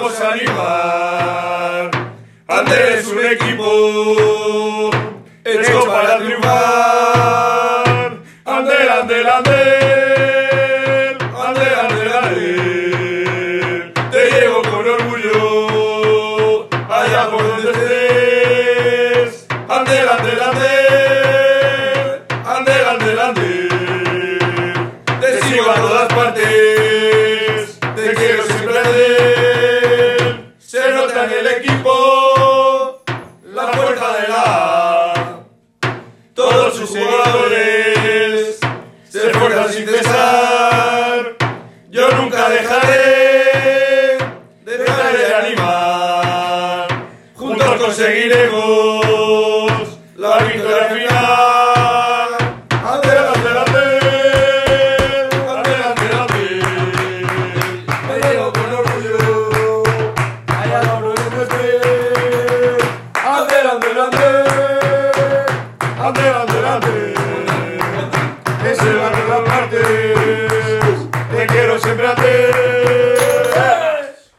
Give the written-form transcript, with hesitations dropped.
vamos a animar. Ander es un equipo hecho para triunfar. Ander, Ander, Ander, Ander, Ander, Ander. Te llevo con orgullo allá por donde estés. Ander, Ander, Ander, Ander, Ander, Ander. Te sigo a todas partes, te quiero siempre Ander. Se nota en el equipo la fuerza de la todos sus jugadores se esfuerzan sin cesar. Yo nunca dejaré de animar. Juntos conseguiremos la victoria final. Ander, Ander, Ander, Ander, Ander, Ander. Me llevo con orgullo allá donde estés. Ander, Ander, Ander, Ander, Ander, Ander. Que se van a las partes, te quiero siempre Ander.